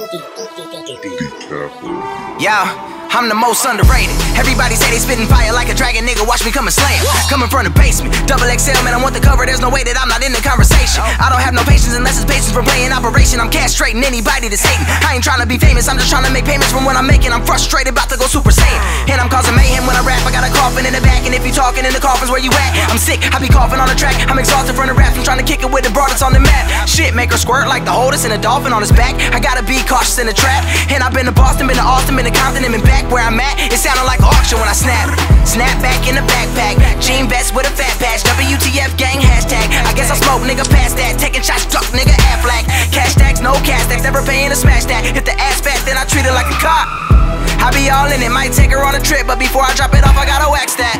Yeah, I'm the most underrated. Everybody say they spitting fire like a dragon, nigga, watch me come and slam. Coming from the basement, double XL, man, I want the cover, there's no way that I'm not in the conversation. I don't have no patience unless it's patience from playing Operation. I'm castrating anybody that's hating. I ain't trying to be famous, I'm just trying to make payments from what I'm making. I'm frustrated, about to go Super Saiyan, and I'm causing mayhem when I rap. I got a coffin in the back, and if you talking in the coffins, where you at? I'm sick, I be coughing on the track. I'm exhausted from the raps, I'm trying to kick it with the broad that's on the map. Shit, make her squirt like the Hodis and a dolphin on his back. I gotta be cautious in the trap, and I've been to Boston, been to Austin, been to Compton, and been back where I'm at. It sounded like auction when I snap. Snap back in the backpack, jean vest with a fat patch, WTF gang hashtag. I guess I smoke, nigga, past that. Taking shots, duck, nigga, Aflac. Cash tags, no cash tags, never paying to smash that. If the ass fat, then I treat it like a cop. I be all in it, might take her on a trip, but before I drop it off, I gotta wax that.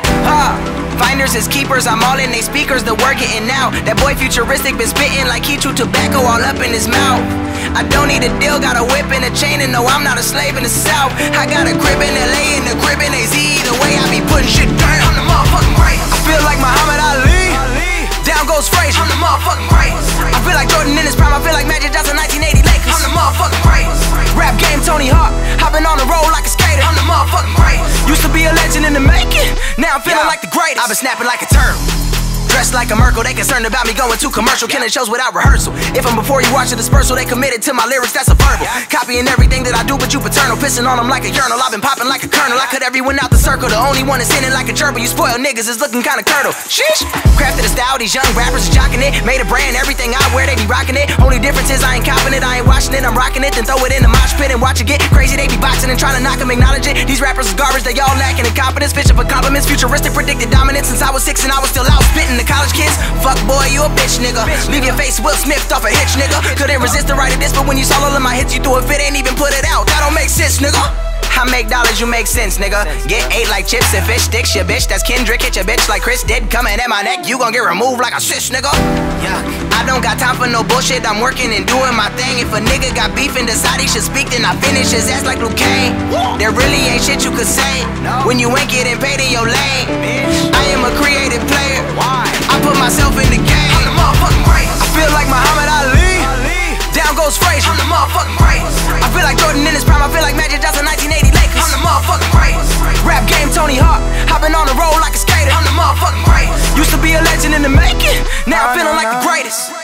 Finders is keepers, I'm all in they speakers, the word getting out. That boy futuristic been spitting like he chewed tobacco all up in his mouth. I don't need a deal, got a whip and a chain, and no, I'm not a slave in the South. I got a crib in LA and a crib in AZ. The way I be putting shit down, I'm the motherfucking greatest. I feel like Muhammad Ali, down goes Frazier, I'm the motherfucking greatest. I feel like Jordan in his prime, I feel like Magic Johnson 1980 Lakers, I'm the motherfucking greatest. Rap game Tony Hawk, hopping on the road like a skater, I'm the motherfucking greatest. Used to be a legend in the making, now I'm feeling like the greatest. I've been snapping like a turtle, dressed like a Merkle, they concerned about me going too commercial, killing shows without rehearsal. If I'm before you watch the dispersal, they committed to my lyrics, that's a verbal. Copying everything that I do, but you paternal, pissing on them like a urinal. I've been popping like a kernel, I cut everyone out the circle. The only one that's in it like a gerbil. You spoiled niggas is looking kinda curdle. Sheesh. Crafted a style, these young rappers are jocking it. Made a brand, everything I wear, they be rocking it. Only difference is I ain't copping it, I ain't watching it, I'm rocking it. Then throw it in the mosh pit and watch it get crazy. They be boxing and trying to knock them, acknowledge it. These rappers is garbage, they all lacking in confidence. Fishing for compliments, futuristic, predicted dominance. Since I was 6 and I was still out spitting to college kids. Fuck boy, you a bitch, nigga. Leave your face Will Smith off a hitch, nigga. Couldn't resist the right of this, but when you saw all of my hits, you threw a fit, ain't even put it out. That don't make sense, nigga. I make dollars, you make sense, nigga. Get ate like chips and fish sticks, your bitch. That's Kendrick, hit your bitch like Chris did. Coming at my neck, you gon' get removed like a sis, nigga. Yeah, I don't got time for no bullshit. I'm working and doing my thing. If a nigga got beef and decide he should speak, then I finish his ass like Luke Kane. There really ain't shit you could say when you ain't getting paid in your lane. I am a creative player. I put myself in the game. I'm the motherfucking greatest. I feel like Muhammad Ali. Down goes Frazier, I'm the motherfucking greatest. I feel like Jordan in his prime, I feel like Magic Johnson 1980 Lakers, I'm the motherfucking greatest. Rap game Tony Hawk, hopping on the road like a skater, I'm the motherfucking greatest. Used to be a legend in the making, now I'm feeling like the greatest.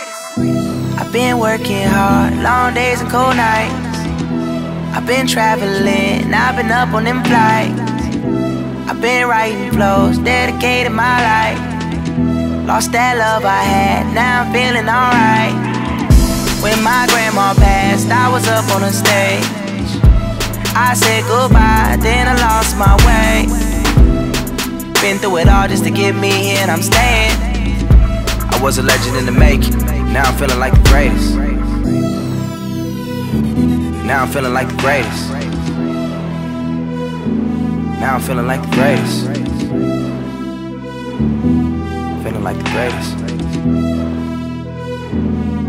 I've been working hard, long days and cold nights. I've been traveling, I've been up on them flights. I've been writing flows, dedicated my life. Lost that love I had, now I'm feeling alright. When my grandma passed, I was up on the stage. I said goodbye, then I lost my way. Been through it all just to get me here, and I'm staying. I was a legend in the making, now I'm feeling like the greatest. Now I'm feeling like the greatest. Now I'm feeling like the greatest. Feeling like the greatest.